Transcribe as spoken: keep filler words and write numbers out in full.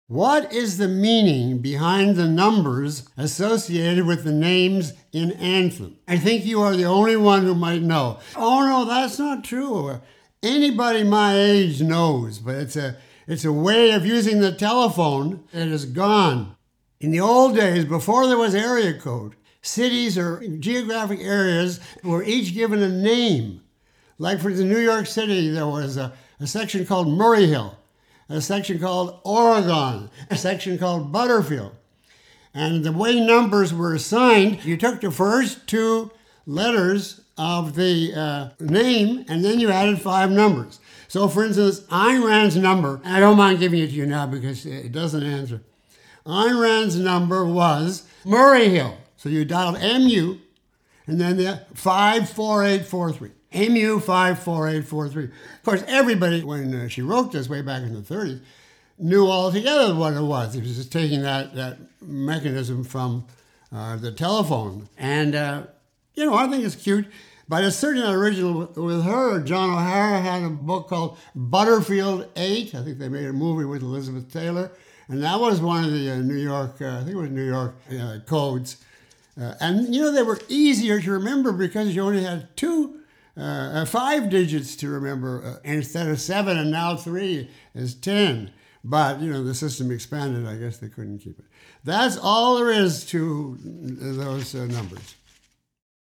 What is the meaning behind the numbers associated with the names in Anthem? I think you are the only one who might know. Oh no, that's not true. Anybody my age knows, but it's a it's a way of using the telephone that is gone. In the old days, before there was area code, cities or geographic areas were each given a name. Like for New York City, there was a, a section called Murray Hill, a section called Oregon, a section called Butterfield. And the way numbers were assigned, you took the first two letters of the uh, name, and then you added five numbers. So, for instance, Ayn Rand's number, I don't mind giving it to you now because it doesn't answer. Ayn Rand's number was Murray Hill. So you dialed M U, and then the five four eight four three. M U five four eight four three. Of course, everybody, when uh, she wrote this way back in the thirties, knew altogether what it was. It was just taking that, that mechanism from uh, the telephone. And, uh, you know, I think it's cute. But it's certainly not original with her. John O'Hara had a book called Butterfield eight. I think they made a movie with Elizabeth Taylor. And that was one of the uh, New York, uh, I think it was New York uh, codes. Uh, and, you know, they were easier to remember because you only had two Uh, five digits to remember uh, instead of seven, and now three is ten. But, you know, the system expanded. I guess they couldn't keep it. That's all there is to those uh, numbers.